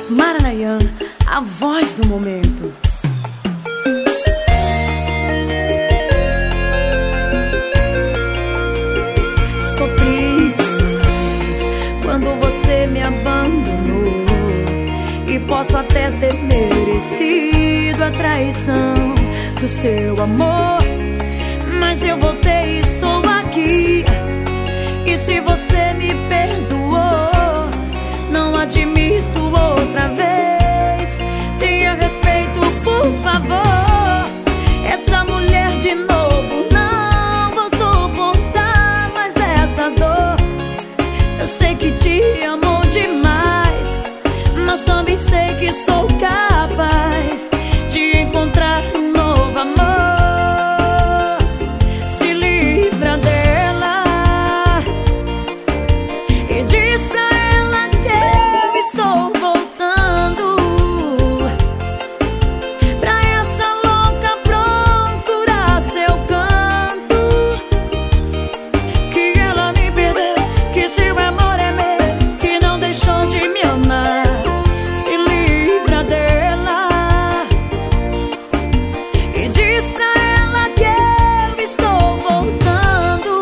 Maranhão, a voz do momento. Sofri demais quando você me abandonou, e posso até ter merecido a traição do seu amor, mas eu voltei e estou aqui. E se você me perdoou, não admito outra vez. Tenha respeito, por favor. Essa mulher de novo não vou suportar mais essa dor. Eu sei que te amo demais, mas também sei que sou capaz de encontrar um novo amor. Se livra dela e diz pra ela que eu estou voltando pra essa louca procurar seu canto, que ela me perdeu, que seu amor é meu, que não deixou de me amar. Se livra dela e diz pra ela que eu estou voltando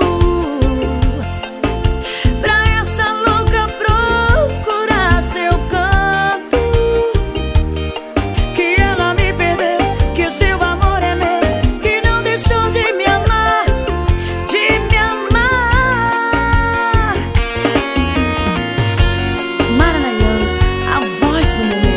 pra essa louca procurar seu canto, que ela me perdeu, que o seu amor é meu, que não deixou de me amar, de me amar. Maranhão, a voz do momento.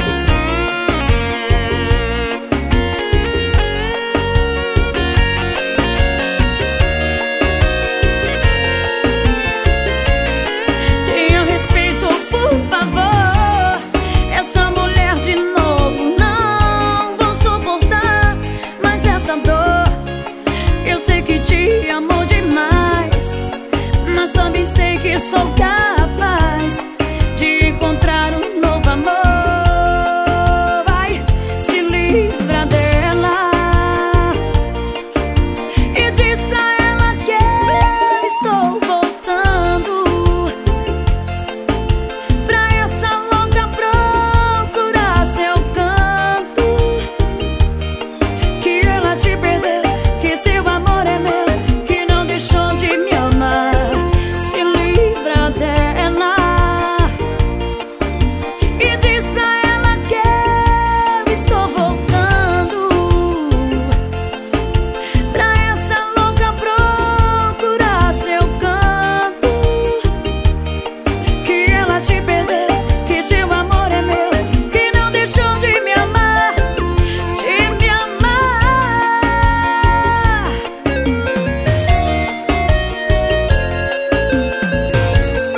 Tenha respeito, por favor. Essa mulher de novo não vou suportar mais essa dor. Eu sei que te amo demais, mas também sei que sou